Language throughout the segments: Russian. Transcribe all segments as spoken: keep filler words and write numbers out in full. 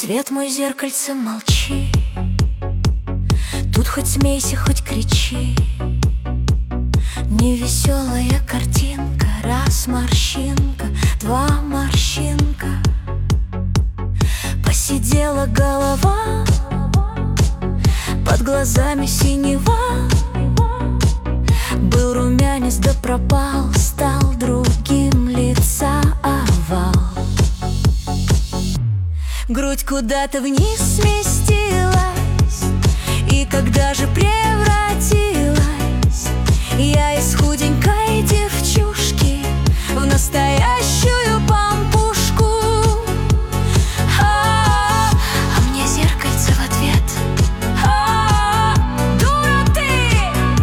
Свет мой, зеркальце, молчи. Тут хоть смейся, хоть кричи. Невеселая картинка. Раз морщинка, два морщинка. Посидела голова, под глазами синева. Был румянец, да пропал, стал другим лица овал. Грудь куда-то вниз сместилась, и когда же превратилась я из худенькой девчушки в настоящую пампушку? А, а мне зеркальце в ответ: а, дура ты!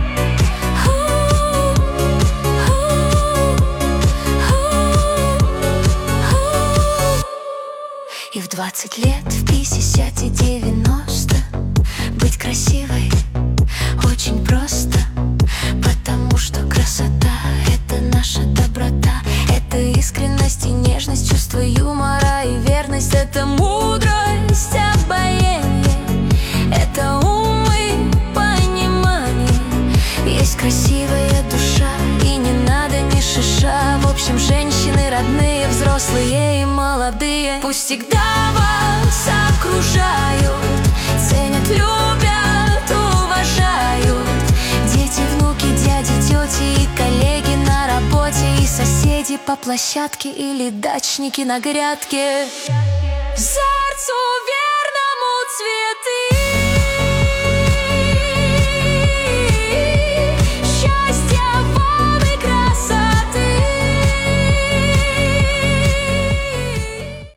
И в двадцать лет, в пятьдесят и девяносто быть красивой очень просто, потому что красота — это наша доброта, это искренность и нежность, чувство юмора и верность, это мудрость, обаяние, это ум и понимание. Есть красивая душа, и не надо ни шиша. В общем, женщины родные, взрослые и молодые, пусть всегда вас окружают, ценят, любят, уважают. Дети, внуки, дяди, тети и коллеги на работе, и соседи по площадке или дачники на грядке. Зарцу верному цвету